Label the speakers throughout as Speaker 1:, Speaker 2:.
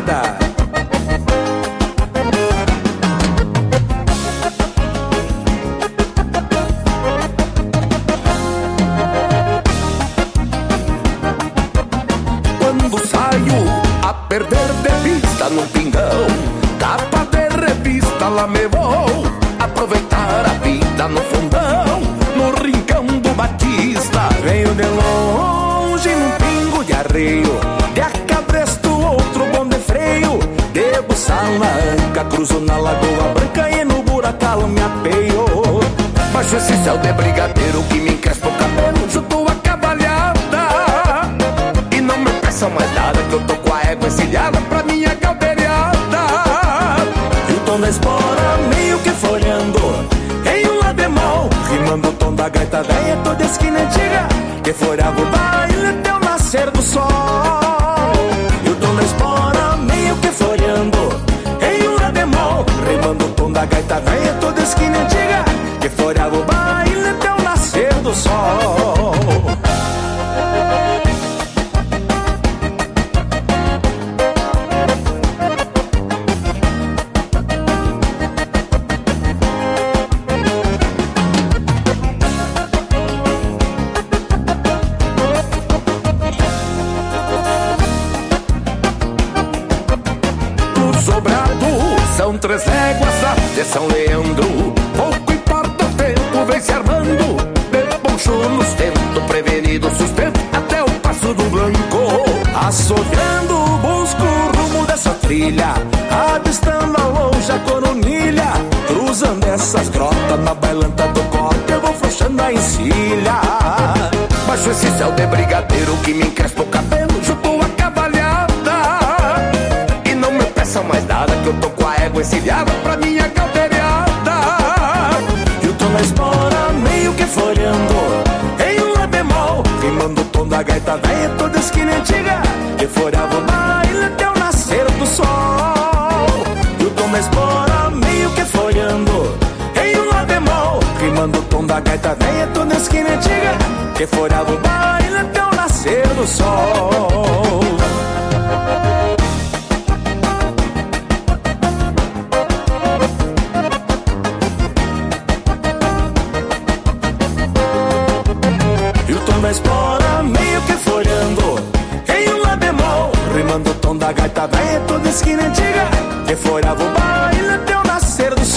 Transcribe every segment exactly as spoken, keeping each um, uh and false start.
Speaker 1: moçada. Quando saio a perder de vista no pingão, capa de revista lá me vou aproveitar a vida no fundão, no rincão do Batista. Venho de longe num pingo de arreio, de acabresto outro bom de freio, devo Salamanca, cruzo na Lagoa Branca e no Buracalo me apeio. Baixo esse céu de brigadeiro que me encrespa o cabelo junto a cavalhada, e não me peçam mais nada que eu tô com a égua encilhada pra minha caldeirada. E o tom da espora meio que folhando em um lá bemol, rimando o tom da gaita velha toda esquina antiga, que folhava o baile até o nascer do sol. E o tom da espora meio que folhando em um lá bemol, rimando o tom da gaita velha toda esquina antiga, que folhava o baile até o nascer do sol. São três léguas de São Leandro, pouco importa o tempo, vem se armando, de poncho nos tentos, prevenido sustento até o Passo do Blanco. Assoviando, busco o rumo dessa trilha, avistando ao longe a coronilha, cruzando essas grotas na bailanta do corte, eu vou frouxando a encilha. Baixo esse céu de brigadeiro que me encrespa o cabelo junto a cavalhada, e não me peçam mais nada que eu tô com a égua encilhada pra minha caldeirada. E o tom da espora meio que folhando em um lá bemol, rimando o tom da gaita velha toda esquina antiga, que folhava o baile até o nascer do sol. E o tom da espora meio que folhando em um lá bemol, rimando o tom da gaita velha toda esquina antiga, que folhava o baile até o nascer do sol. Da espora meio que folhando em um lá bemol, rimando o tom da gaita velha toda esquina antiga, que folhava o baile até o nascer do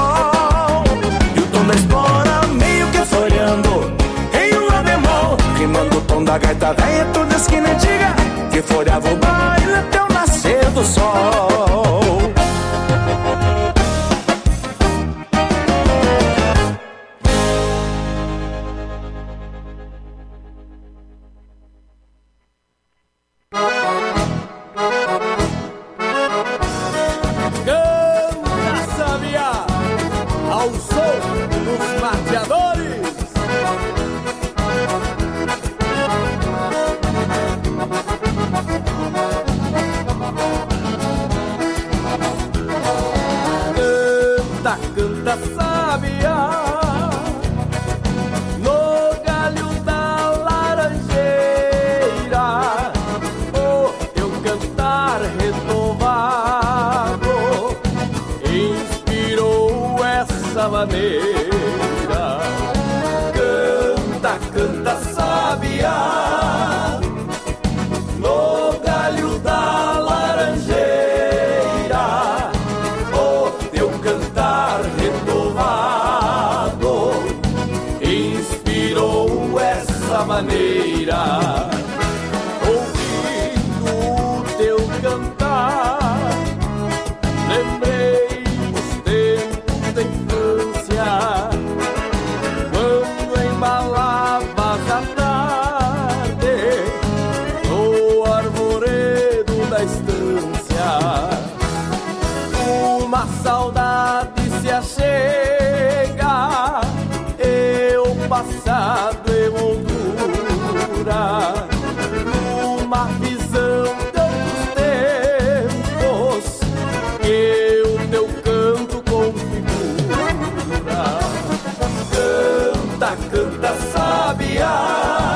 Speaker 1: sol. E o tom da espora meio que folhando em um lá bemol, rimando o tom da gaita velha toda esquina antiga, que folhava o baile até o nascer do sol.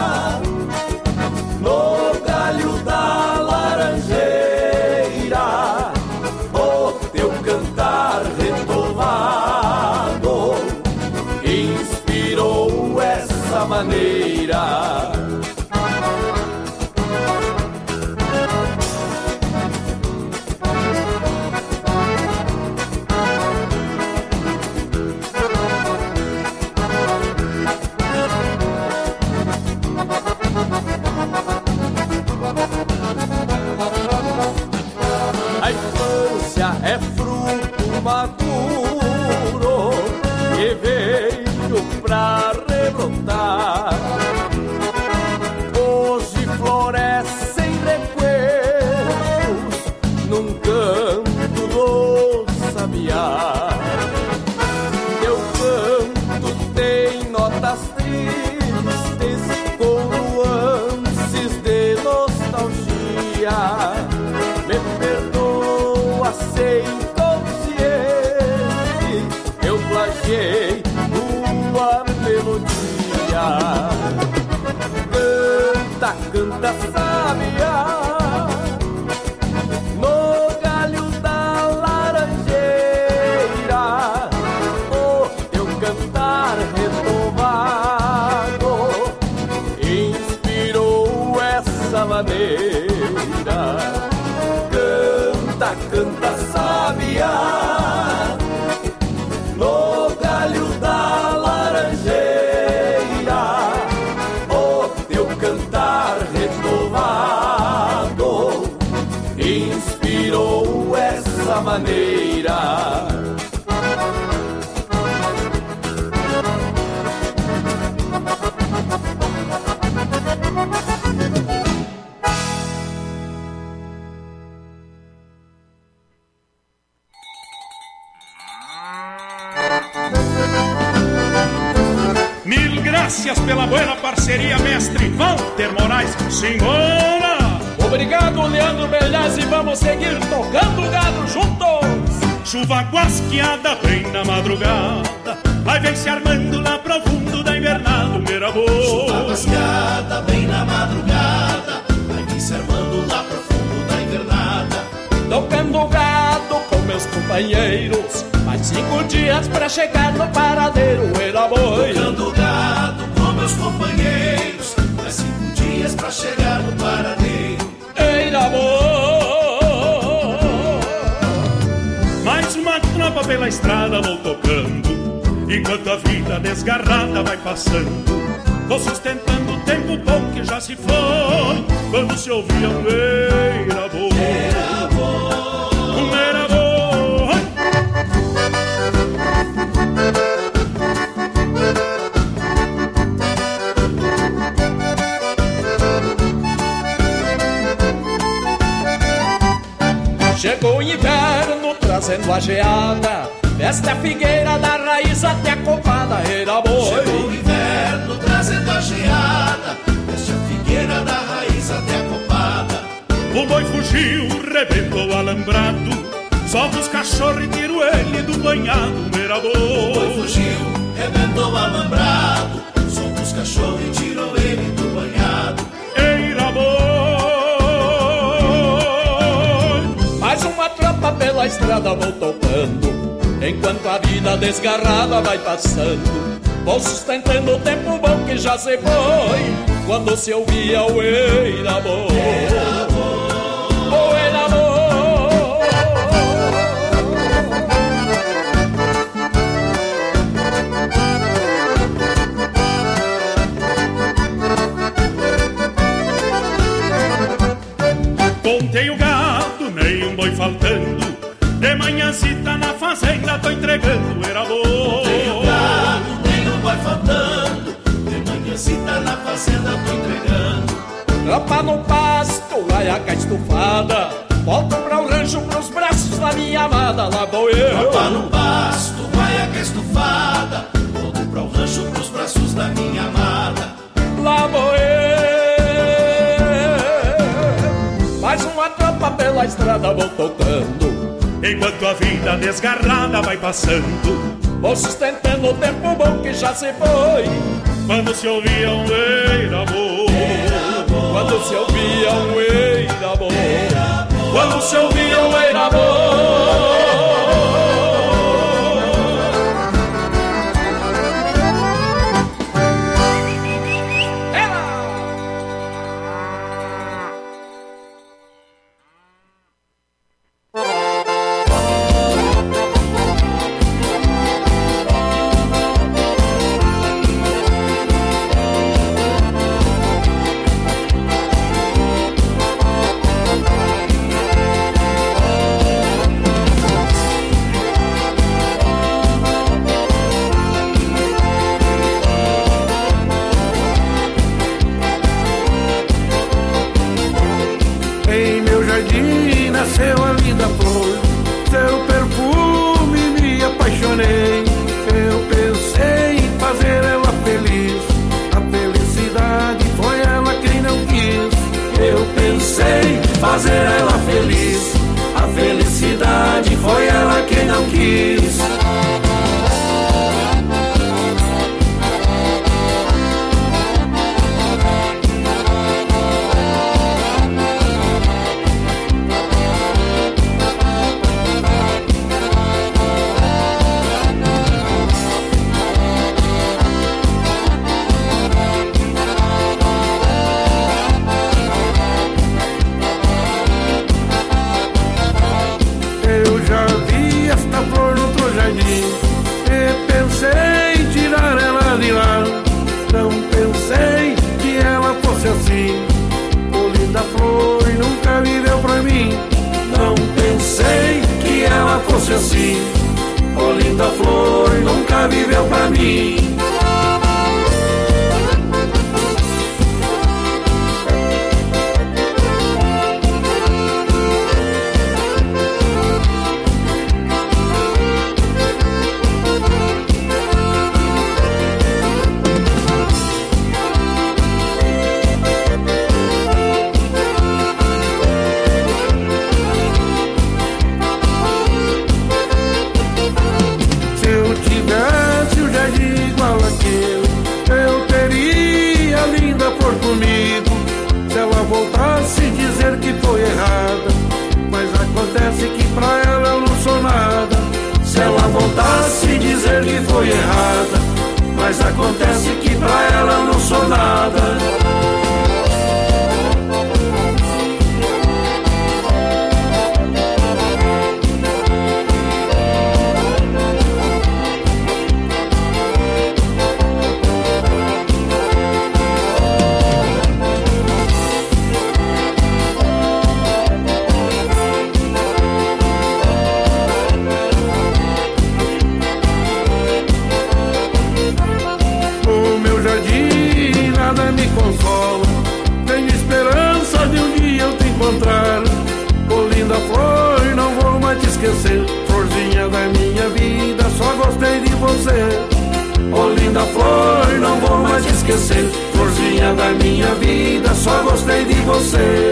Speaker 2: No galho da laranjeira A infância é fruto maduro que veio pra rebrotar. Hoje florescem recuerdos num canto do sabiá. Teu canto tem notas tristes com nuances de nostalgia. Me perdoa sem consciente, eu plagiei tua melodia. Canta, canta, sabiá, no galho da laranjeira. O teu cantar renovado inspirou essa maneira. Canta, canta, sabiá, no galho da laranjeira. O teu cantar renovado inspirou essa maneira.
Speaker 3: Mil graças pela boa parceria, mestre Walter Moraes. Senhora!
Speaker 2: Obrigado, Leandro Belhaz, e vamos seguir tocando gado juntos.
Speaker 3: Chuva guasqueada bem na madrugada, vai vem se armando lá pro fundo da invernada o Mirabô.
Speaker 4: Chuva guasqueada bem na madrugada, vai vem se armando lá pro fundo da invernada.
Speaker 2: Tocando gado com meus companheiros, mais cinco dias pra chegar no paradeiro era boi.
Speaker 4: Tocando gado com meus companheiros, mais cinco dias pra chegar no paradeiro
Speaker 2: era boi.
Speaker 3: Mais uma tropa pela estrada vou tocando, enquanto a vida desgarrada vai passando. Vou sustentando o tempo bom que já se foi, quando se ouvia um era boi.
Speaker 4: Era boi,
Speaker 3: um era boi.
Speaker 2: Chegou o inverno trazendo a geada, desta figueira da raiz até a copada era boi.
Speaker 4: Chegou o inverno trazendo a geada, desta figueira da raiz até a copada.
Speaker 3: O boi fugiu, rebentou o alambrado, solta os cachorros e tiro ele do banhado, era boi.
Speaker 4: O boi fugiu, rebentou o alambrado, solta os cachorros e tirou ele do banhado,
Speaker 3: era boi.
Speaker 2: Mais uma tropa pela estrada vou tocando, enquanto a vida desgarrada vai passando. Vou sustentando o tempo bom que já se foi, quando se ouvia o era boi.
Speaker 4: era boi.
Speaker 2: O era boi.
Speaker 3: Contei o gado, nem um boi faltando, de manhãzita na fazenda tô entregando era boi.
Speaker 4: Tem o gado, tem o boi faltando, de manhãzita na fazenda tô entregando.
Speaker 2: Tropa no pasto, laiaca estufada, volto pra o rancho pros braços da minha amada, lá vou eu.
Speaker 4: Tropa no pasto, laiaca estufada, volto pra o rancho pros braços da minha amada,
Speaker 2: lá vou eu. Mais uma tropa pela estrada vou tocando,
Speaker 3: enquanto a vida desgarrada vai passando.
Speaker 2: vou sustentando o tempo bom que já se foi,
Speaker 3: quando se ouvia um era boi.
Speaker 2: quando se ouvia um era boi, quando se ouvia um era boi.
Speaker 1: fazer ela feliz. A felicidade foi ela quem não quis. Assim, oh linda flor, nunca viveu pra mim. Voltasse dizer que foi errada, mas acontece que pra ela eu não sou nada. Se ela voltasse dizer que foi errada, mas acontece que pra ela eu não sou nada. Tenho esperança de um dia eu te encontrar. Oh linda flor, não vou mais te esquecer. Florzinha da minha vida, só gostei de você. Oh linda flor, não vou mais te esquecer. Florzinha da minha vida, só gostei de você.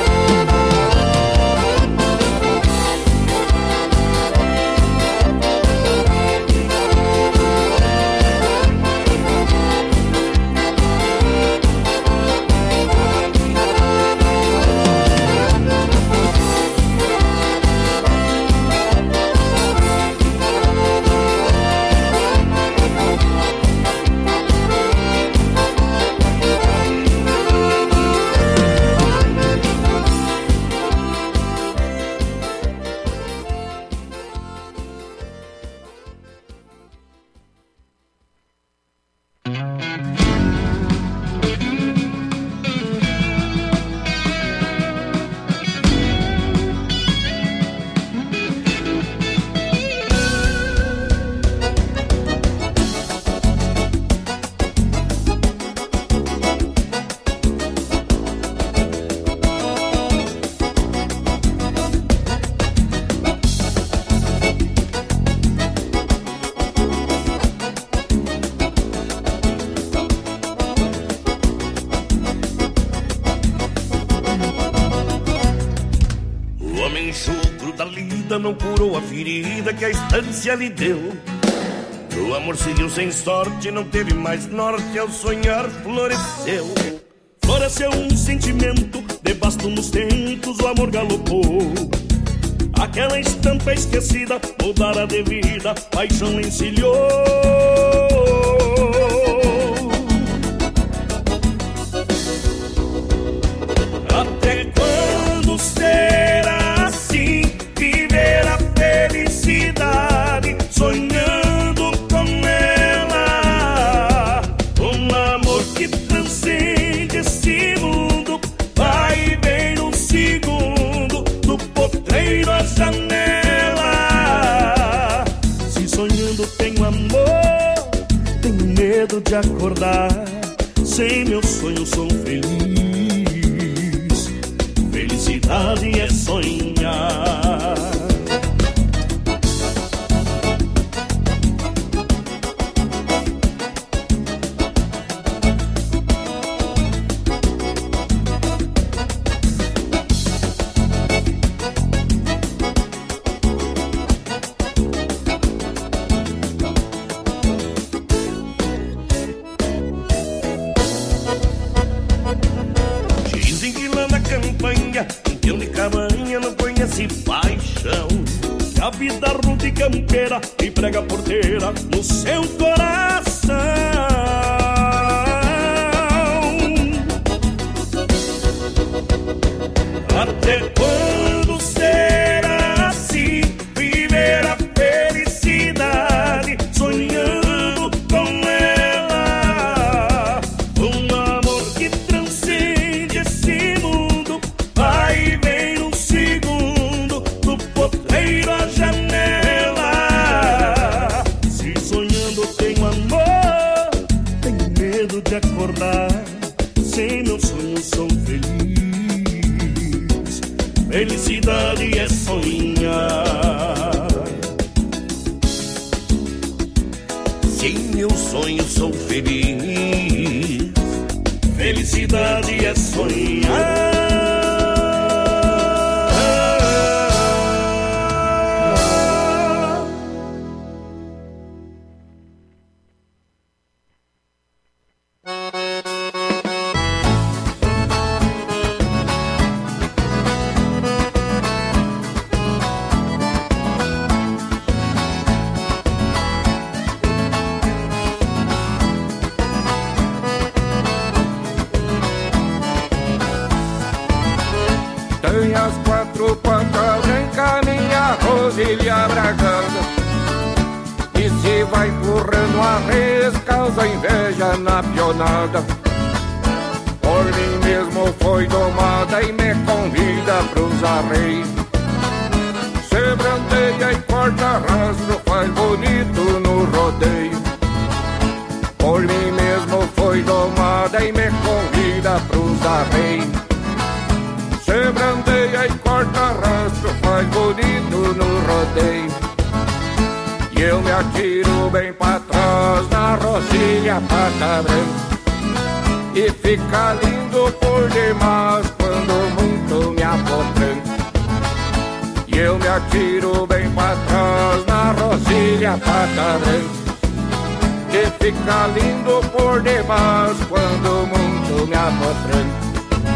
Speaker 5: Não curou a ferida que a estância lhe deu. O amor seguiu sem sorte, não teve mais norte. Ao sonhar floresceu. Floresceu um sentimento, debasto nos tempos o amor galopou. Aquela estampa esquecida, mudara de vida, paixão encilhou. Até quando será assim? Viver a felicidade, sonhando com ela. Um amor que transcende esse mundo, vai e vem num segundo, do potreiro à janela. Se sonhando tenho amor, tenho medo de acordar. Sem meu sonho sou feliz. Felicidade é sonhar. paixão. Que a vida rude e campeira me prega porteira no seu coração. Até quando será assim? Viver a felicidade sonhando com ela. Um amor que transcende esse mundo, vai e vem num segundo, do potreiro à janela. Se sonhando tenho amor, tenho medo de acordar. Sem meu sonho sou feliz. Felicidade é sonhar. Sem meu sonho sou feliz. Felicidade é sonhar.
Speaker 6: Tem as quatro patas brancas, minha rosilha bragada. E se vai empurrando a res, causa inveja na pionada. Por mim mesmo foi domada e me convida pros arreios. Se brandeia e corta rastro, faz bonito no rodeio. Por mim mesmo foi domada e me convida pros arreios. Se brandeia e corta rastro, faz bonito no rodeio. E eu me atiro bem pra trás na rosilha pata branca. E fica lindo por demais quando muito me apotranca. E eu me atiro bem pra trás na rosilha pata branca. E fica lindo por demais quando muito me apotranca.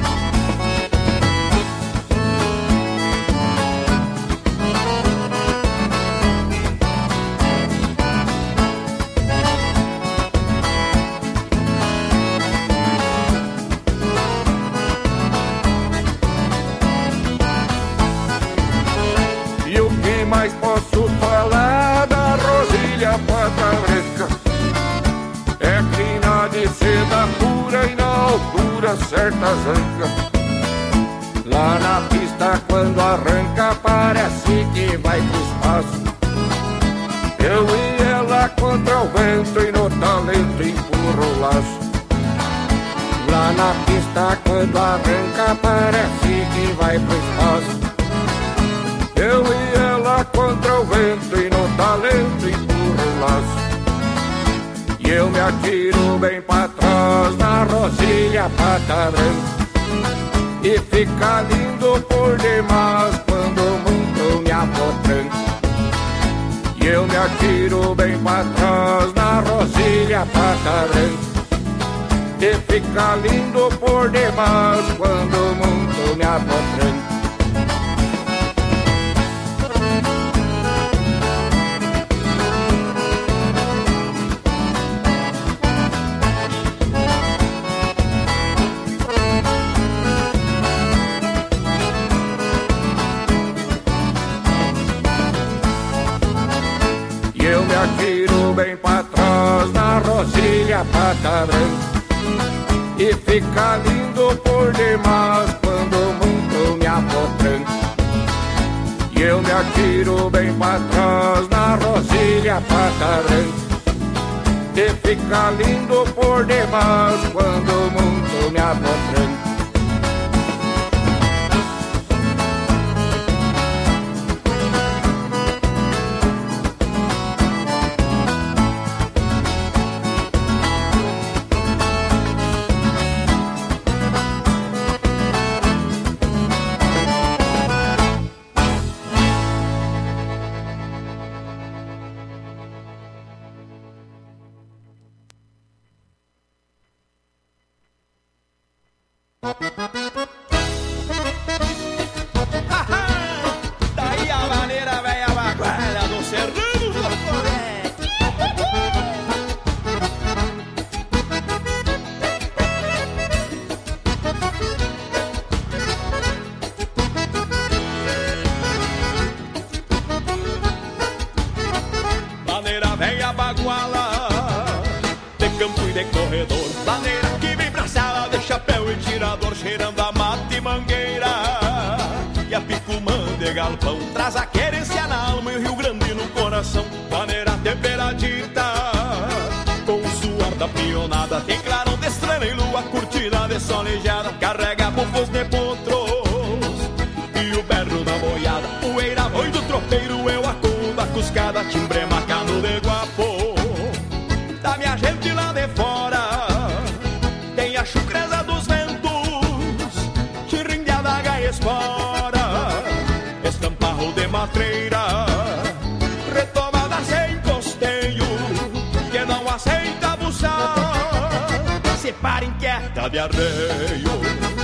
Speaker 6: Mas posso falar da rosilha pata branca. É crina de seda pura e na altura certa zanca. Lá na pista quando arranca parece que vai pro espaço. Eu e ela contra o vento e no talento empurro o laço. Lá na pista quando arranca parece que vai pro espaço. Eu e ela contra o vento e no talento empurro o laço. E eu me atiro bem pra trás na rosilha pata branca. E fica lindo por demais quando muito me apotranca. E eu me atiro bem pra trás na rosilha pata branca. E fica lindo por demais quando muito me apotranca. Eu me atiro bem pra trás na rosilha pata branca. E fica lindo por demais quando muito me apotranca. E eu me atiro bem pra trás na rosilha pata branca. E fica lindo por demais quando muito me apotranca.
Speaker 2: velha baguala, de campo e de corredor, maneira que vem pra sala, de chapéu e tirador, cheirando a mata e mangueira. E a picumã de galpão traz a querência na alma e o Rio Grande no coração. Maneira temperadita, com o suor da pionada, tem clarão de estrela e lua, curtida de solejada, carrega bufos de potros e o berro da boiada. Poeira boi do tropeiro, eu acudo da cuscada, timbre macano de guapo da minha gente lá de fora. Tem a chucreza dos ventos, chirringue a daga e espora, estamparro de matreira, retomada sem costeio, que não aceita buçar, se para inquieta de arreio.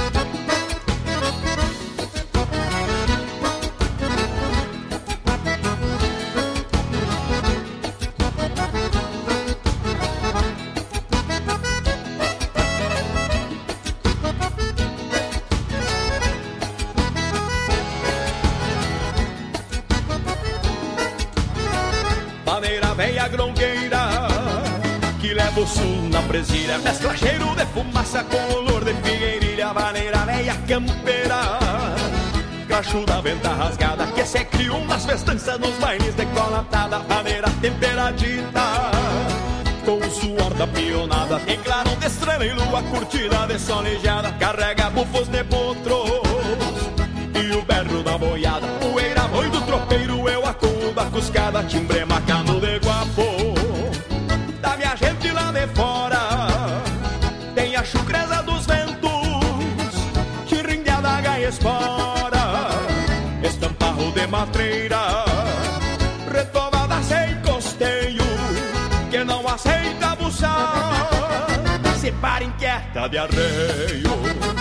Speaker 2: Veia grongueira que leva o sul na presilha, mescla cheiro de fumaça com olor de figueirilha. Maneira veia campeira, cacho da venta rasgada, que se criou nas festanças nos bailes de colatada. Maneira temperadita, com o suor da pionada, tem clarão de estrela e lua, curtida de solejada, carrega bufos de potros e o berro da boiada. Poeira boi do tropeiro, eu acudo da cuscada, timbre macano de guapo da minha gente lá de fora. Tem a chucreza dos ventos, chirringue a daga e espora, estamparro de matreira, retomada sem costeio, que não aceita buçar, se para inquieta de arreio.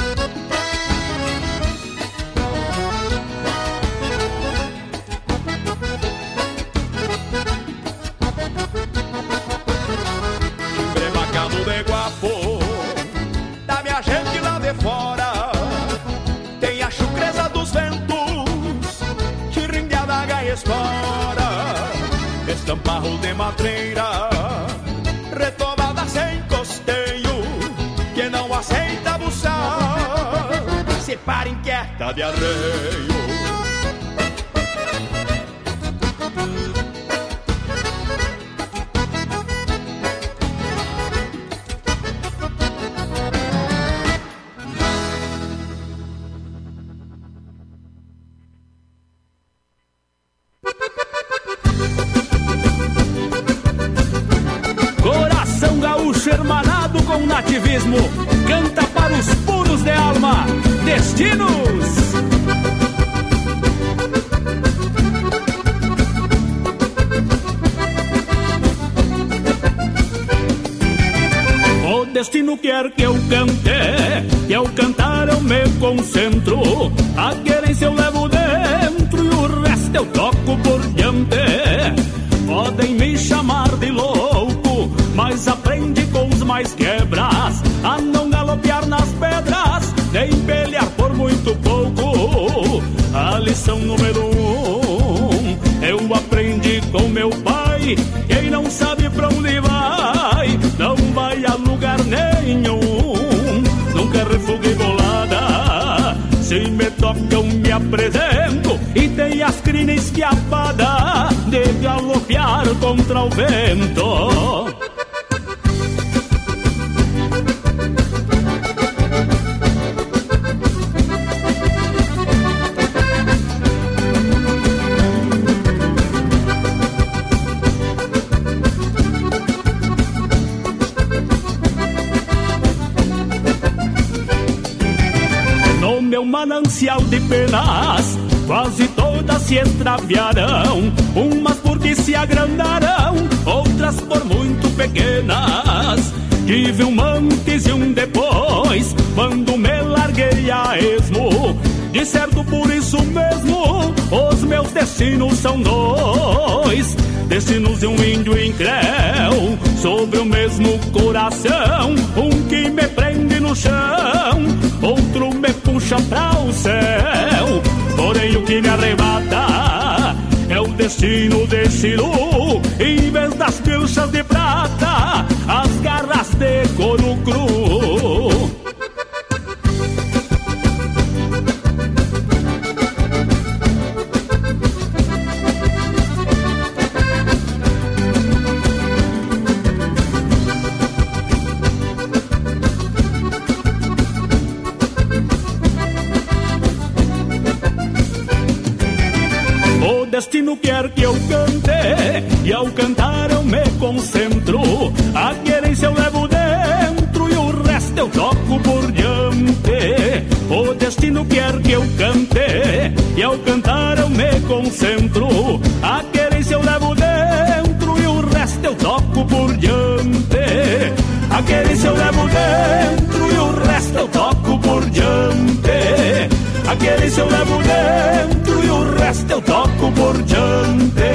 Speaker 2: De guapo da minha gente lá de fora, tem a chucreza dos ventos, chirringue a daga e espora, estamparro de matreira, retomada sem costeio, que não aceita buçar, se para inquieta de arreio.
Speaker 7: Hermanado com nativismo, canta para os puros de alma, destinos. O destino quer que eu cante, que ao cantar eu me concentro, a querência eu levo dentro e o resto eu toco por diante. Podem me chamar de louco, mas aprende com os mais quebras a não galopear nas pedras, nem pelear por muito pouco. A lição número um eu aprendi com meu pai: quem não sabe pra onde vai, não vai a lugar nenhum. Nunca refuguei bolada, se me tocam me apresento, e tem as crines esquiapada de galopear contra o vento. Manancial de penas, quase todas se extraviarão, umas porque se agrandarão, outras por muito pequenas. Tive um antes e um depois, quando me larguei a esmo, de certo por isso mesmo, os meus destinos são dois. Destinos de um índio incréu, sobre o mesmo coração, um que me prende no chão, outro me puxa pra o céu. Porém o que me arrebata é o destino decidiu, em vez das pilchas de prata, as garras de couro cru. O destino quer que eu cante, e ao cantar eu me concentro. A querência eu levo dentro e o resto eu toco por diante. O destino quer que eu cante, e ao cantar eu me concentro. A querência eu levo dentro e o resto eu toco por diante. A querência eu levo dentro e o resto eu toco por diante. A querência eu levo dentro e o resto eu toco por diante.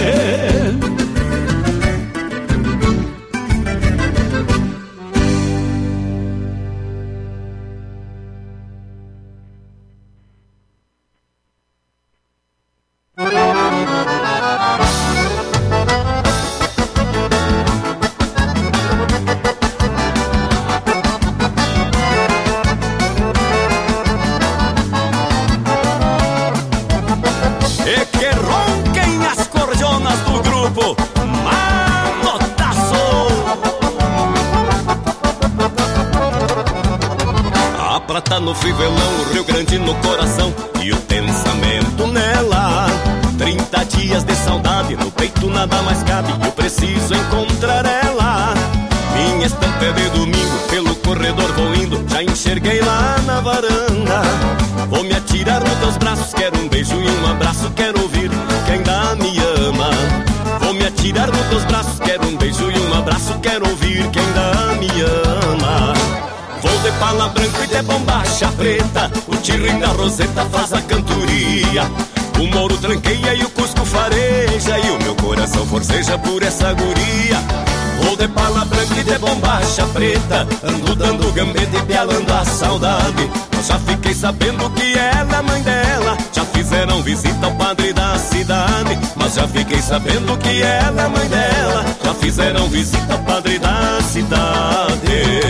Speaker 8: No fivelão, o Rio Grande no coração e o pensamento nela. Trinta dias de saudade, no peito nada mais cabe, eu preciso encontrar ela. Minha estampa é de domingo, pelo corredor vou indo, já enxerguei lá na varanda. Vou me atirar nos teus braços, quero um beijo e um abraço, quero ouvir que ainda me ama. Vou me atirar nos teus braços, quero um beijo e um abraço, quero ouvir que ainda me ama. Vou de pala branca e de bombacha preta, o tirrim da roseta faz a cantoria. O mouro tranqueia e o cusco fareja, e o meu coração forceja por essa guria. Vou de pala branca e de bombacha preta, ando dando gambeta e pialando a saudade. Eu já fiquei sabendo que ela é mãe dela, já fizeram visita ao padre da cidade. Mas já fiquei sabendo que ela é mãe dela, já fizeram visita ao padre da cidade.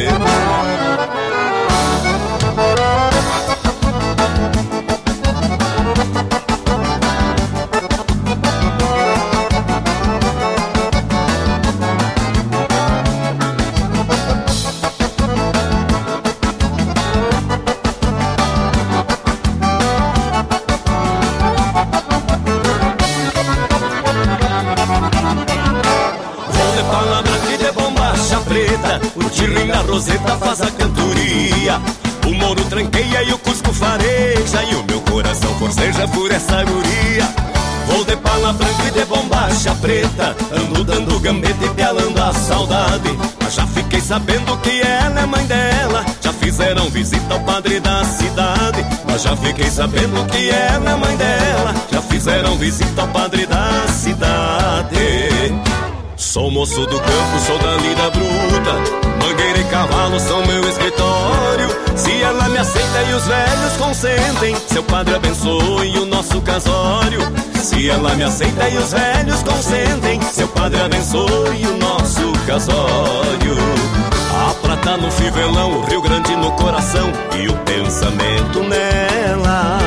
Speaker 8: O tirrim da roseta faz a cantoria. O mouro tranqueia e o cusco fareja, e o meu coração forceja por essa guria. Vou de pala branca e de bombacha preta, ando dando gambeta e pialando a saudade. Mas já fiquei sabendo que ela é mãe dela, já fizeram visita ao padre da cidade. Mas já fiquei sabendo que ela é mãe dela, já fizeram visita ao padre da cidade. Sou moço do campo, sou da lida bruta, mangueira e cavalo são meu escritório. Se ela me aceita e os velhos consentem, seu padre abençoe o nosso casório. Se ela me aceita e os velhos consentem, seu padre abençoe o nosso casório. A prata no fivelão, o Rio Grande no coração, e o pensamento nela,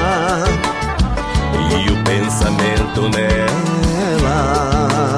Speaker 8: e o pensamento nela.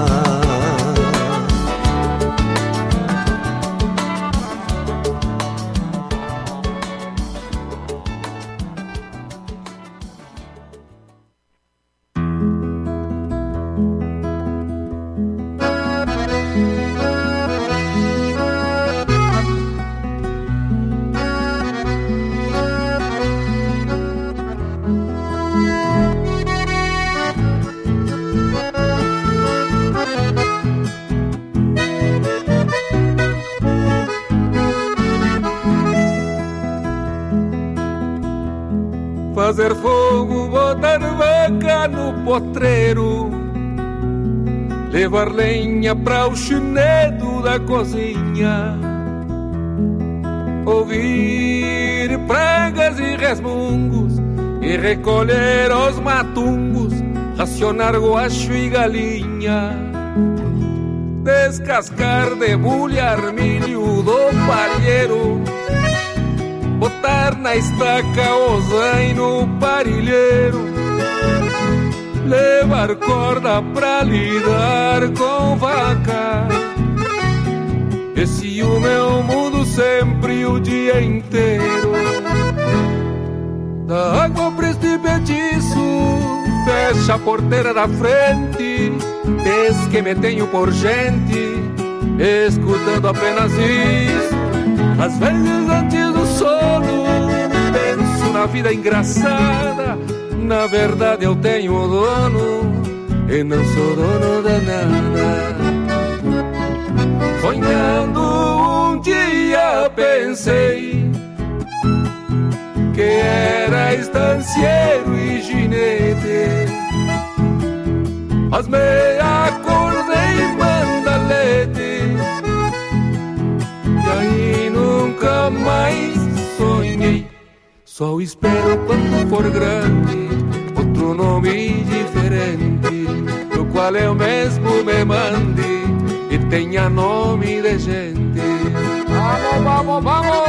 Speaker 6: Fazer fogo, botar vaca no potreiro, levar lenha para o chinedo da cozinha, ouvir pragas e resmungos e recolher os matungos, racionar guacho e galinha, descascar, debulhar milho do palheiro, botar na estaca o zaino parilheiro, levar corda pra lidar com vaca. Esse é o meu mundo sempre o dia inteiro. Da água pra este petiço, fecha a porteira da frente, diz que me tenho por gente, escutando apenas isso. Às vezes antes do sono, penso na vida engraçada. Na verdade eu tenho dono e não sou dono da nada. Sonhando um dia pensei que era estancieiro e ginete, mas me acordei mandalete, e aí nunca mais sonhei. Só espero quando for grande outro nome diferente, no qual eu mesmo me mande e tenha nome de gente. Vamos, vamos, vamos!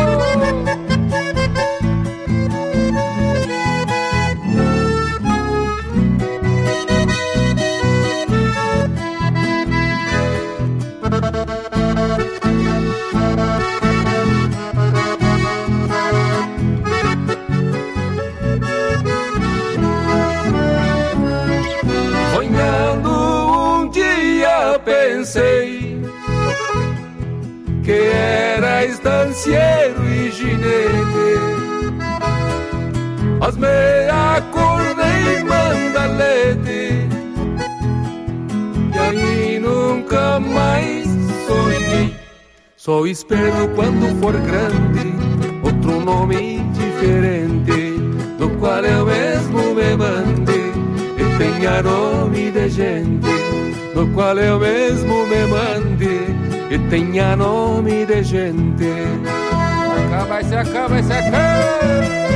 Speaker 6: Sonhando um dia pensei que era estancieiro e ginete, mas me acordei mandalete, e aí nunca mais sonhei. Só espero quando for grande outro nome diferente, no qual eu mesmo me mande e tenha nome de gente, no qual eu mesmo me mande e tenha nome de gente. Acaba, se acaba, se acaba.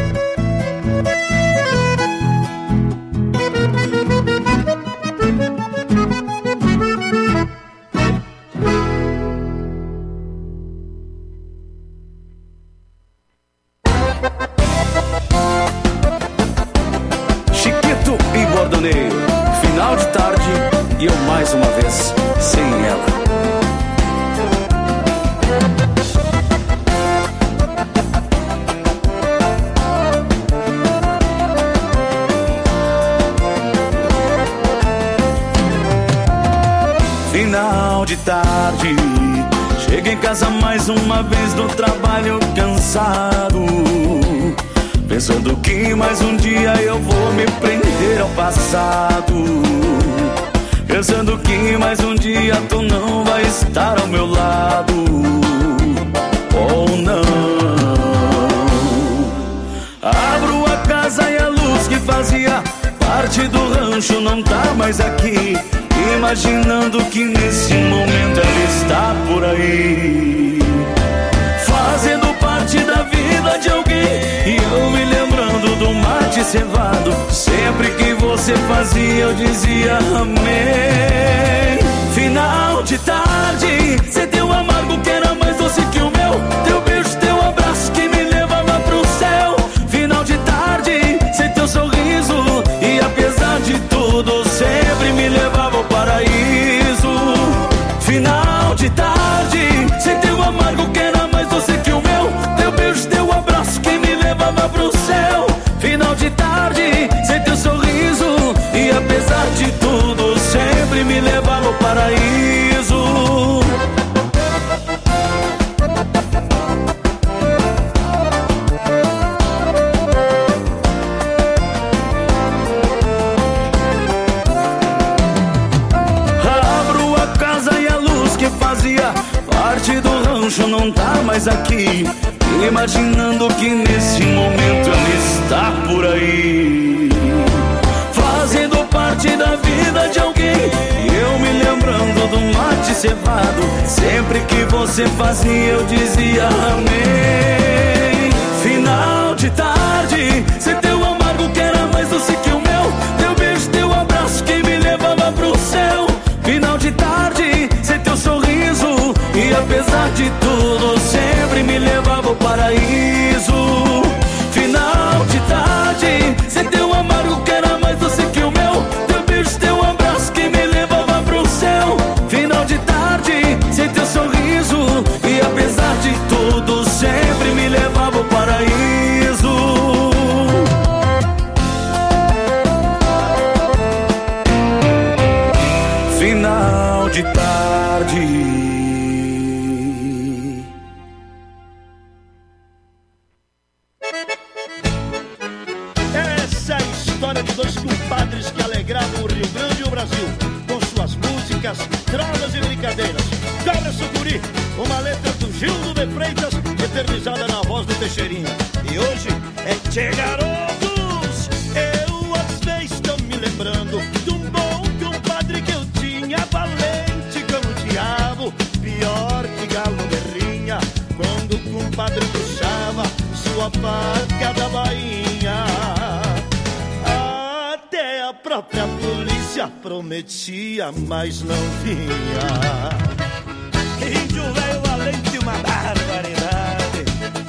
Speaker 9: Chiquito e Bordoneiro, final de tarde e eu mais uma vez sem ela.
Speaker 5: Final de tarde, chego em casa mais uma vez do trabalho cansado, pensando que mais um dia eu vou me prender ao passado, pensando que mais um dia tu não vai estar ao meu lado, ou não. Abro a casa e a luz que fazia parte do rancho não tá mais aqui, imaginando que nesse momento ela está por aí, fazendo parte da vida de alguém, e eu me lembrando do mate cevado. Sempre que você fazia eu dizia amém. Final de tarde, cê tem um amargo que era mais doce que o meu, teu beijo, teu abraço que me levava pro céu. Final de tarde, cê teu sorriso, e apesar de tudo sempre me levava ao paraíso. Final de tarde, cê tem um amargo que era mais doce que o meu, teu beijo, teu abraço que me levava pro céu. Final de tarde, cê teu sorriso, e apesar de tudo sempre me levava ao paraíso. Parte do rancho não tá mais aqui, imaginando que nesse momento ela está por aí, fazendo parte da vida de alguém, e eu me lembrando do mate cevado. Sempre que você fazia eu dizia amém. Final de tarde, cê tem um amargo que era mais doce que o meu, teu beijo, teu abraço que
Speaker 9: final de tarde.
Speaker 10: Essa é a história de dois compadres que alegravam o Rio Grande e o Brasil com suas músicas, trovas e brincadeiras. Cabra Sucuri, uma letra do Gildo de Freitas, eternizada na voz do Teixeirinha. E hoje é Tchê Garotos. Eu às vezes tô me lembrando de um bom compadre que eu tinha, valente como o diabo, pior que galo berrinha, quando o compadre puxava sua faca da bainha. Até a própria polícia prometia, mas não vinha. Índio velho valente, uma barbaridade.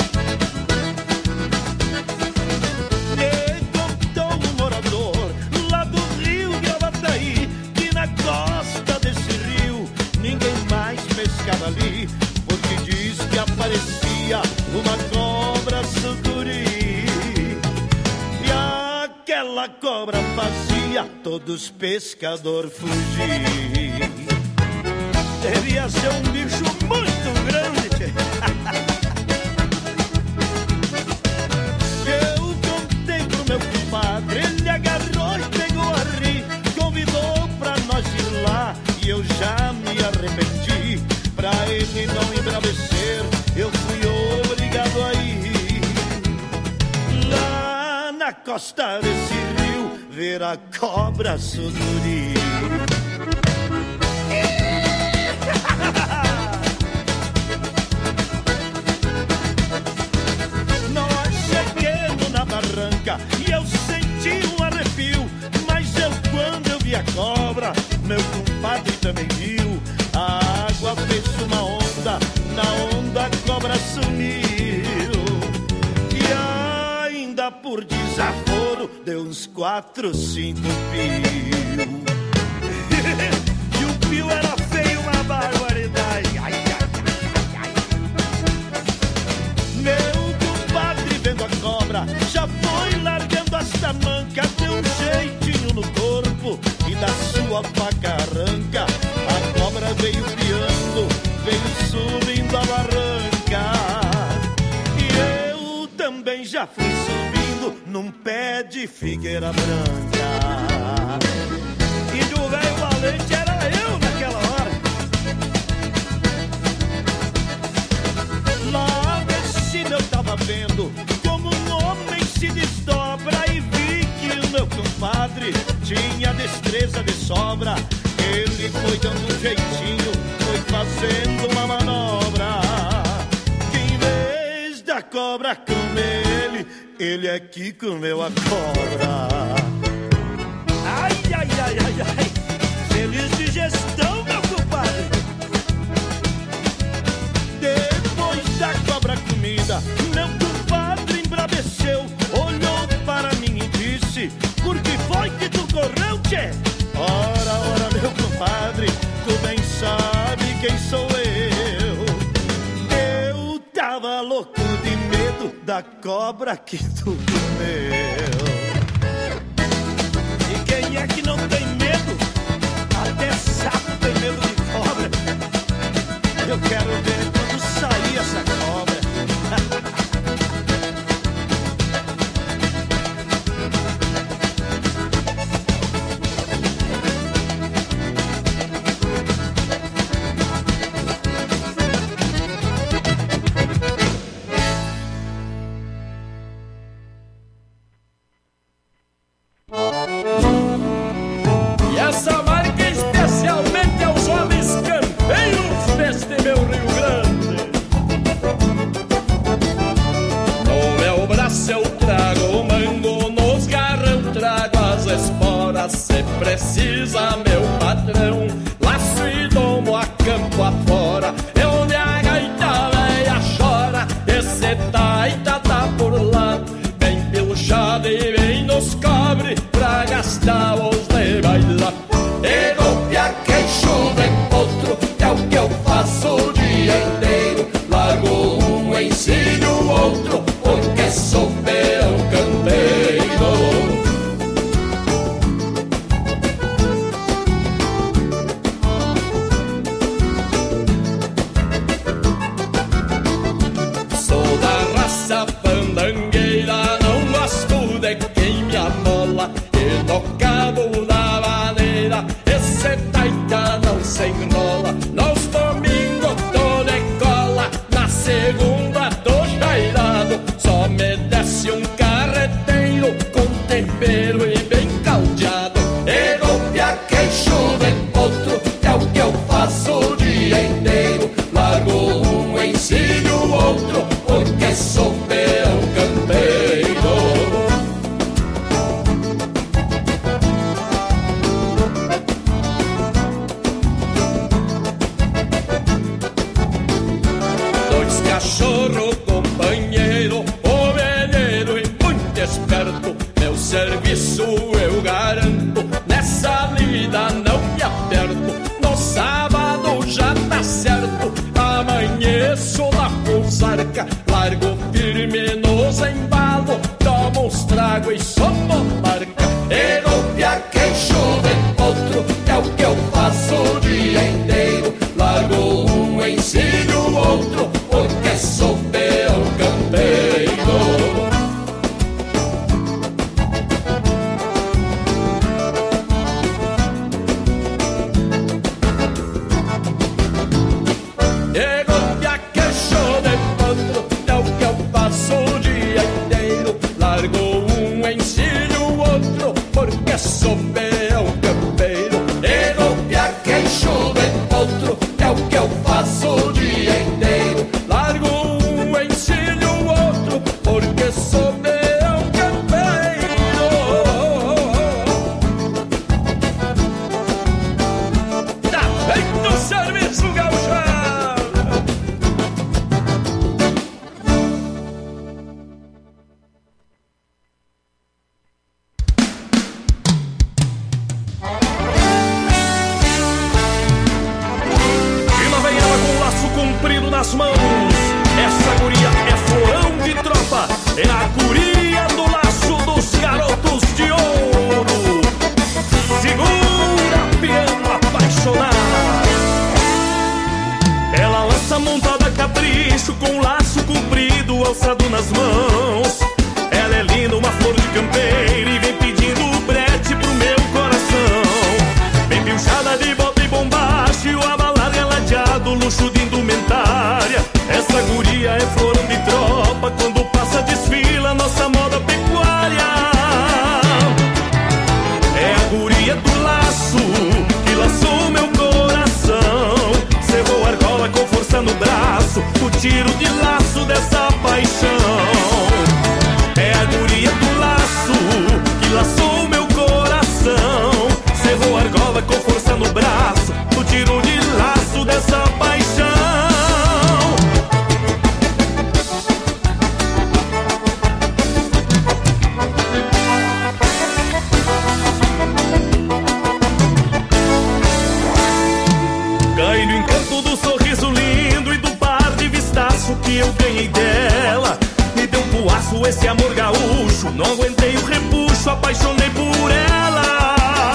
Speaker 10: Me contou um morador lá do Rio Gravataí que na costa desse rio ninguém mais pescava ali, porque diz que aparecia uma cobra sucuri. E aquela cobra fazia todos os pescadores fugir. Devia ser um bicho muito grande, tchê. Eu contei pro meu compadre, ele agarrou e pegou a rir, convidou pra nós ir lá e eu já me arrependi. Pra ele não embravecer, eu fui obrigado a ir lá na costa desse rio ver a cobra sucuri. Nós chegamos na barranca e eu senti um arrepio, mas eu, quando eu vi a cobra, meu compadre também viu. A água fez uma onda, na onda a cobra sumiu. E ainda por desaforo deu uns quatro, cinco pio. E o pio era feio, uma barbaridade. Ai, ai, ai, ai. Meu compadre vendo a cobra já foi largando as tamancas, deu um jeitinho no corpo e da sua faca arranca. A cobra veio piando, veio subindo a barranca. E eu também já fui subindo num pé de figueira branca. E do velho valente era eu naquela hora. Lá nesse eu tava vendo como um homem se desdobra e vi que o meu compadre tinha destreza de sobra. Ele foi dando um jeitinho, foi fazendo uma manobra, que em vez da cobra comer ele, ele é que comeu a cobra. Ai, ai, ai, ai, ai, feliz digestão, meu compadre. Depois da cobra comida, meu compadre embraveceu, olhou para mim e disse: por que foi que tu correu, tchê? Ora, ora, meu compadre, tu bem sabe quem sou eu. Eu tava louco de medo da cobra que tu comeu. E quem é que não tem medo? Até sapo tem medo de cobra. Eu quero ver quando sair essa cobra.
Speaker 2: Se precisa, meu patrão, laço e domo a campo afora, é onde a gaita velha chora. Esse taita tá por lá, bem peluchado e bem nos cobre, pra gastar os de bailar. E golpear queixo de potro, é o que eu faço o dia inteiro. Largo um, ensino o outro, porque sou peão campeiro. se enrola. Nos domingos tô de cola, na segunda tô jairado. Só me desce um carreteiro com tempero e bem caldeado. E golpear queixo de potro é o que eu faço o dia inteiro. Largo um, ensino o outro, porque sou peão campeiro. Dois cachorro companheiro, ovelheiro e muito esperto. Meu serviço eu garanto, nessa lida não me aperto. No sábado já tá certo, amanheço na pulsarca. Largo firme nos embalo, tomo uns trago e sou monarca. E golpear queixo de potro é o que eu faço o dia inteiro. Largo um, ensino o outro, porque sou peão campeiro. E golpear queixo de potro é o que eu faço o dia inteiro. Largo um, ensino o outro, porque sou peão campeiro. E golpear queixo de potro é o que eu faço o dia inteiro. Largo um, ensino o outro, porque sou peão campeiro. Tá feito o serviço, gauchão!
Speaker 5: E lá vem ela com o laço comprido nas mãos. Essa guria é florão de tropa, é a guria do laço dos garotos de ouro. Segura, piano apaixonada. Ela lança montada capricho, com laço comprido alçado nas mãos. Ela é linda, uma flor de campeira, e vem pedindo brete pro meu coração. Bem pinchada de bota e bombacho, abalar reladeado, luxo de indumentária. Essa guria é florão de tropa, quando passa desfila nossa moda pecuária. É a guria do laço que laçou meu coração. Cerrou a argola com força no braço, o tiro de laço dessa paixão. É a guria do laço que laçou meu coração. Cerrou a argola com força no braço, o tiro de laço dessa paixão. Cai no encanto do sorriso lindo e do par de vistaço que eu ganhei dela. Me deu um puaço esse amor gaúcho, não aguentei o repuxo, apaixonei por ela.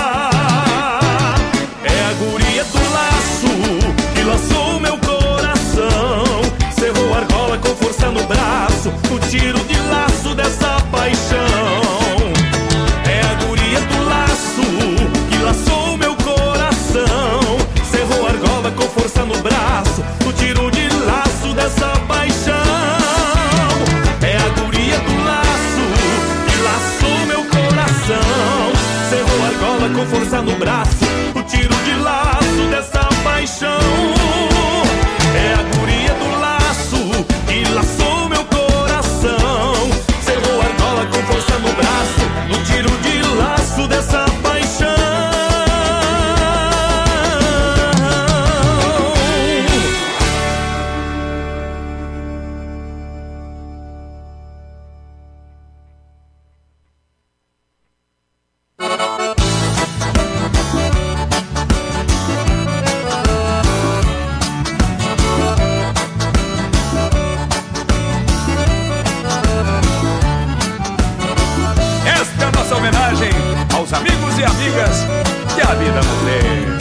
Speaker 5: É a guria do laço que laçou meu coração. Cerrou a argola com força no braço, o tiro de laço dessa paixão. É a guria do laço que laçou meu coração. Cerrou a argola com força no braço, o tiro de laço dessa paixão. É a guria do laço que laçou meu coração. Cerrou a argola com força no braço, o tiro de laço dessa paixão. É a guria do laço que laçou meu coração. Cerrou a argola com força no braço, o tiro de laço dessa paixão.
Speaker 6: Amigos e amigas que a vida nos dê.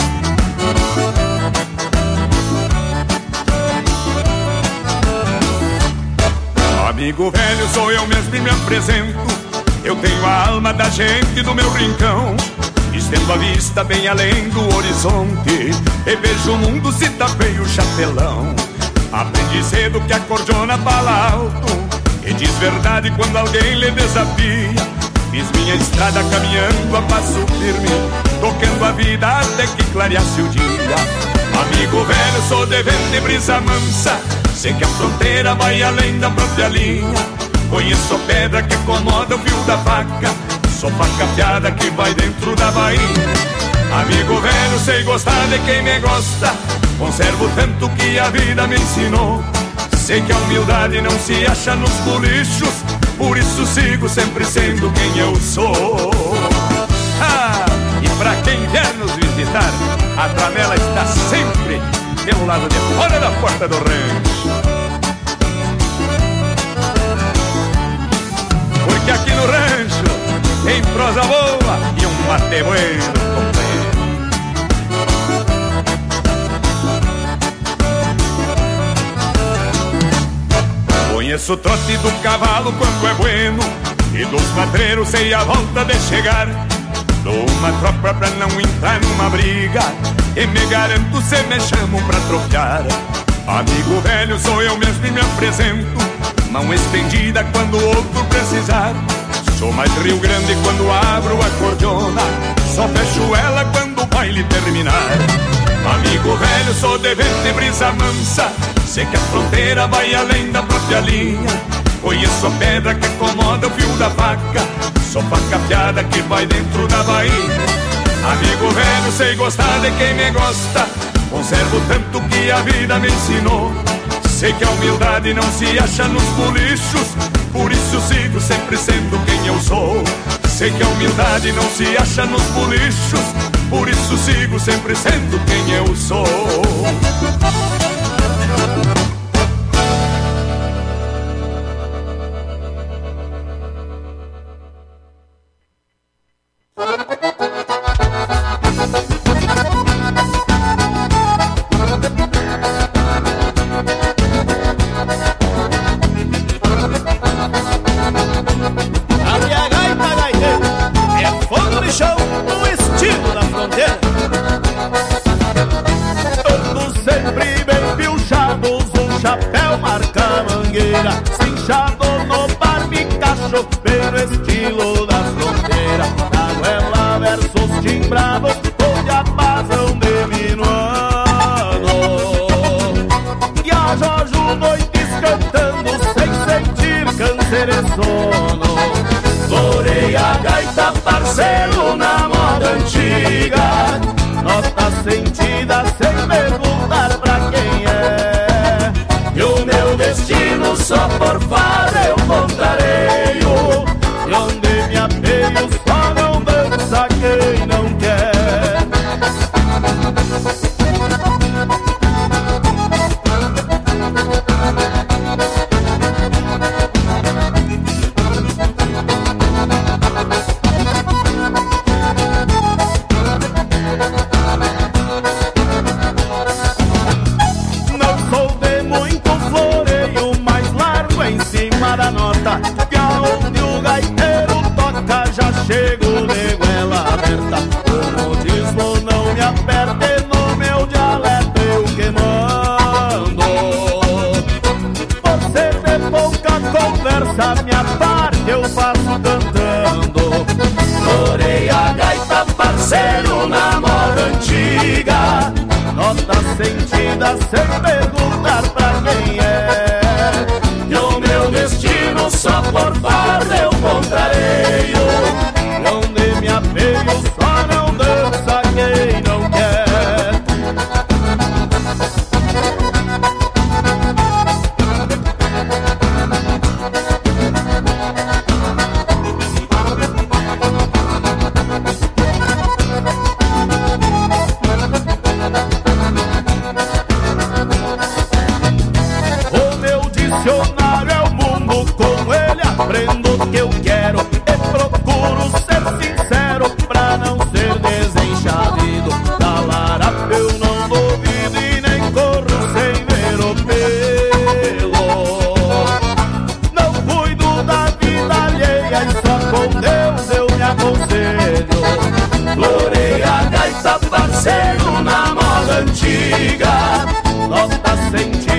Speaker 6: Amigo velho, sou eu mesmo e me apresento. Eu tenho a alma da gente do meu rincão, estendo a vista bem além do horizonte.
Speaker 11: revejo o mundo se tapei o chapelão. Aprendi cedo que a cordiona fala alto e diz verdade quando alguém lhe desafia. Fiz minha estrada caminhando a passo firme, tocando a vida até que clareasse o dia. Amigo velho, sou de vento e brisa mansa, sei que a fronteira vai além da própria linha. Conheço a pedra que acomoda o fio da faca, sou faca afiada que vai dentro da bainha. Amigo velho, sei gostar de quem me gosta, conservo tanto que a vida me ensinou. Sei que a humildade não se acha nos bolichos, por isso sigo sempre sendo quem eu sou. Ah, e pra quem vier nos visitar, a tramela está sempre pelo lado de fora da porta do rancho. Porque aqui no rancho tem prosa boa e um mate bueno, companheiro. Conheço o trote do cavalo quando é bueno, e dos matreiros sei a volta de chegar. Dou uma tropa pra não entrar numa briga, e me garanto se me chamam pra trocar. Amigo velho, sou eu mesmo e me apresento, mão estendida quando o outro precisar. Sou mais Rio Grande quando abro a cordiona, só fecho ela quando o baile terminar. Amigo velho, sou de vento e brisa mansa, sei que a fronteira vai além da própria linha. Conheço a pedra que acomoda o fio da faca, sou faca afiada que vai dentro da bainha. Amigo velho, sei gostar de quem me gosta, conservo tanto que a vida me ensinou. Sei que a humildade não se acha nos bolichos, por isso sigo sempre sendo quem eu sou. Sei que a humildade não se acha nos bolichos, por isso sigo sempre sendo quem eu sou.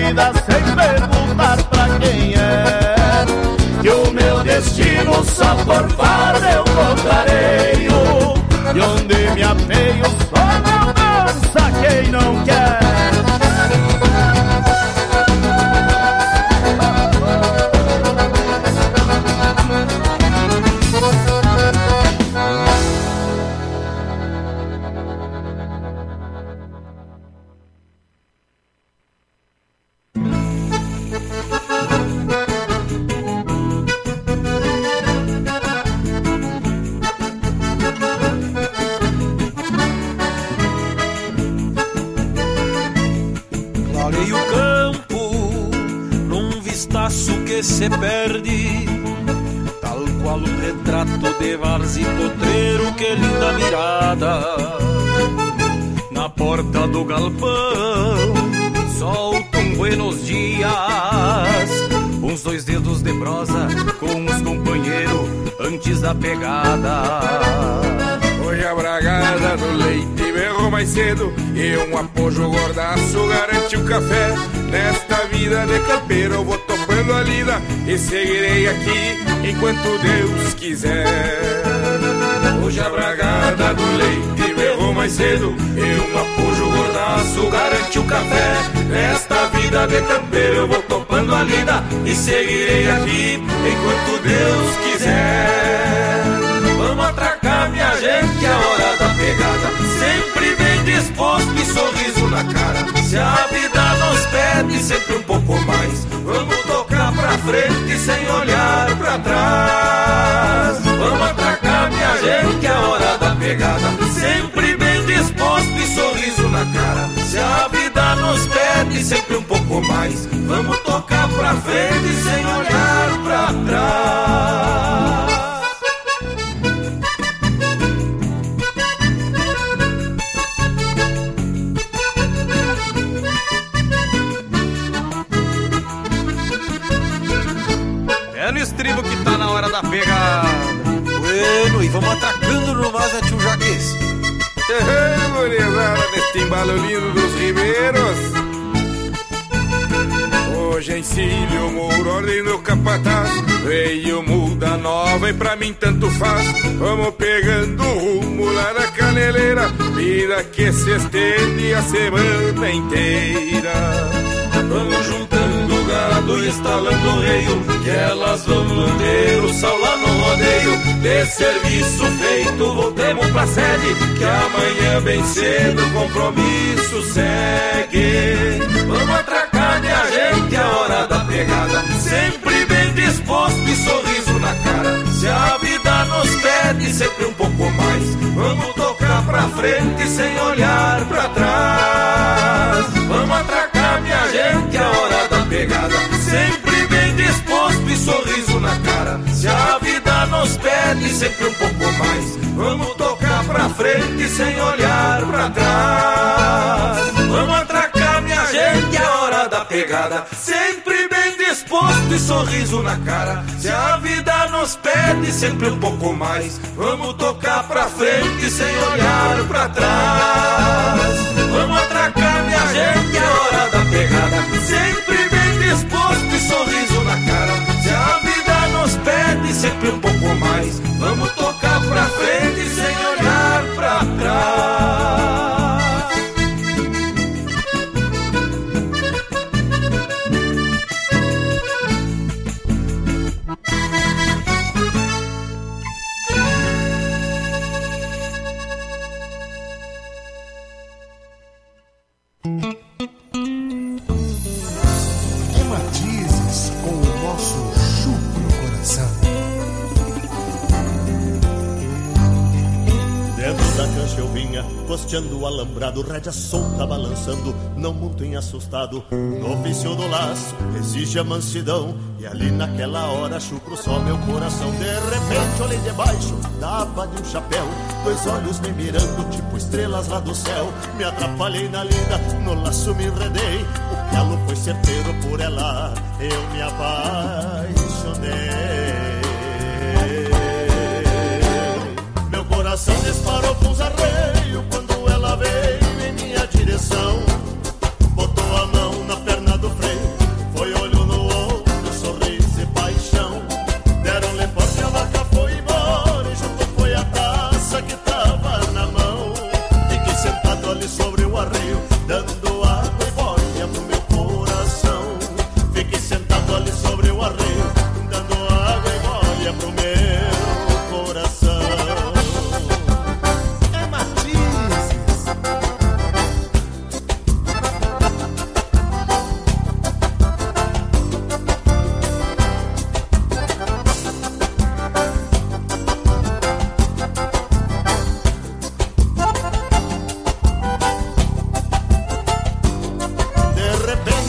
Speaker 4: vida sem perguntar pra quem é. Que o meu destino só por farda eu contrareio, e onde me apeio só não dança quem não quer.
Speaker 12: Que se perde, tal qual um retrato de várzea e potreiro, que linda mirada. Na porta do galpão solta um buenos dias, uns dois dedos de prosa com os companheiros antes da pegada.
Speaker 6: Hoje a bragada do leite berrou mais cedo e um apojo gordaço garante o café. Nesta vida de campeiro eu vou topando a lida e seguirei aqui enquanto Deus quiser. Hoje a bragada do leite berrou mais cedo e um apojo gordaço garante o café. Nesta vida de campeiro eu vou topando a lida e seguirei aqui enquanto Deus quiser. Vamos atracar, minha gente, a hora da pegada, sempre bem disposto e sorriso na cara. Se a vida nos pede sempre um pouco mais, vamos tocar pra frente sem olhar pra trás. Vamos atracar, minha gente, a hora da pegada, sempre bem disposto e sorriso na cara. Se a vida nos pede sempre um pouco mais, vamos tocar pra frente sem olhar pra trás.
Speaker 12: É no estribo que tá na hora da pegada. Bueno, e vamos atracando no vaza, tio Jaques.
Speaker 6: Ei, gurizada, neste embalo lindo dos ribeiros. Hoje em Cílio, Mouro, ordem do capataz, veio muda nova e pra mim tanto faz. Vamos pegando rumo lá na caneleira, vida que se estende a semana inteira. Vamos juntando gado e instalando o reio, que elas vão manter o sal lá no rodeio. De serviço feito, voltemos pra sede, que amanhã bem cedo o compromisso segue. Vamos atracar, minha gente, a hora da pegada, sempre bem disposto e sorriso na cara. Se a vida nos pede sempre um pouco mais, vamos tocar pra frente sem olhar pra trás. Vamos atracar, minha gente, a hora da pegada, sempre bem disposto e sorriso na cara. Se a vida nos pede sempre um pouco mais, vamos tocar pra frente sem olhar pra trás. Vamos atracar, minha gente, a hora da pegada, sempre bem disposto e sorriso na cara. Se a vida nos pede sempre um pouco mais, vamos tocar pra frente sem olhar pra trás. Vamos atracar, minha gente, a hora da pegada, sempre bem disposto e sorriso na cara. Se a vida nos pede sempre um pouco mais, vamos tocar pra frente sem olhar pra trás.
Speaker 13: Matizes com o nosso chucro coração.
Speaker 4: Dentro da cancha eu vinha, costeando o alambrado, rédea solta balançando, não muito em assustado. No ofício do laço exige a mansidão, e ali naquela hora chucro só meu coração. De repente olhei debaixo da aba de um chapéu, dois olhos me mirando, tipo estrelas lá do céu. Me atrapalhei na lida, no laço me enredei, o pialo foi certeiro, por ela eu me apaixonei. Meu coração disparou com os arreios quando ela veio em minha direção. Botou a mão na perna do freio,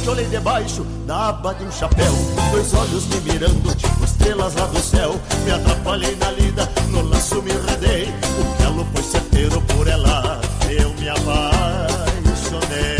Speaker 4: te olhei debaixo da aba de um chapéu, dois olhos me mirando, tipo estrelas lá do céu. Me atrapalhei na lida, no laço me enredei, o galo foi certeiro, por ela eu me apaixonei.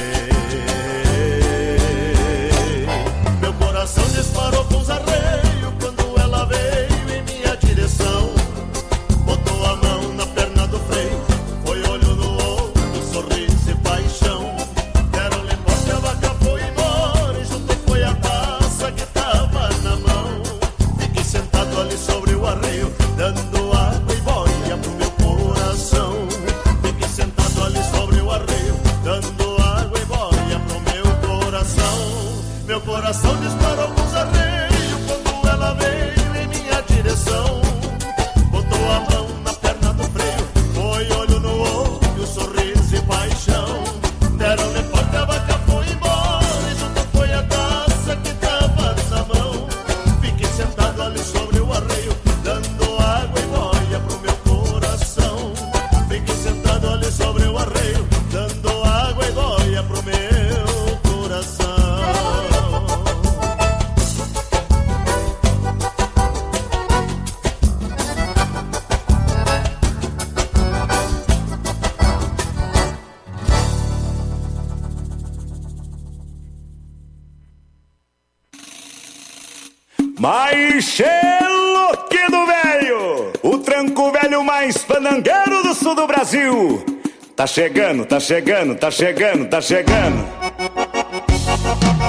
Speaker 4: Meu coração disparou com os arreios quando ela veio em minha direção. Botou a mão na perna do freio, foi olho no olho, sorriso e paixão. Deram-lhe posse, a vaca foi embora, e junto foi a taça que tava na mão. Fiquei sentado ali sobre o arreio, dando água e boia pro meu coração. Fiquei sentado ali sobre o arreio, dando água e boia pro meu coração. Meu coração disparou com os arreios quando ela veio em minha direção. Botou a mão na perna do freio, foi olho no olho, sorriso e paixão. Deram-lhe porta, a vaca foi embora, e junto foi a taça que tava na mão. Fiquei sentado ali sobre o arreio, dando água e boia pro meu coração. Fiquei sentado ali sobre o arreio, dando água e boia pro meu coração.
Speaker 11: Mas chelo que do velho, o tranco velho mais panangueiro do sul do Brasil. Tá chegando, tá chegando, tá chegando, tá chegando.